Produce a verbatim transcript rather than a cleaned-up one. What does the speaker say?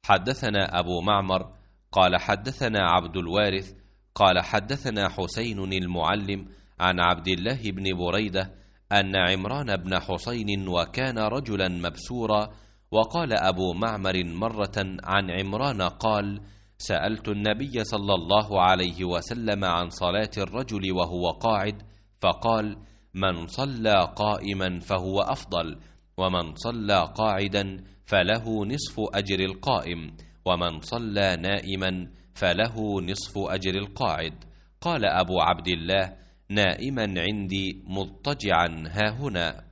حدثنا أبو معمر قال حدثنا عبد الوارث قال حدثنا حسين المعلم عن عبد الله بن بريدة أن عمران بن حسين وكان رجلا مبسورا. وقال أبو معمر مرة عن عمران قال: سألت النبي صلى الله عليه وسلم عن صلاة الرجل وهو قاعد، فقال: من صلى قائما فهو أفضل، ومن صلى قاعدا فله نصف أجر القائم، ومن صلى نائما فله نصف أجر القاعد. قال أبو عبد الله: نائما عندي مضطجعا هاهنا.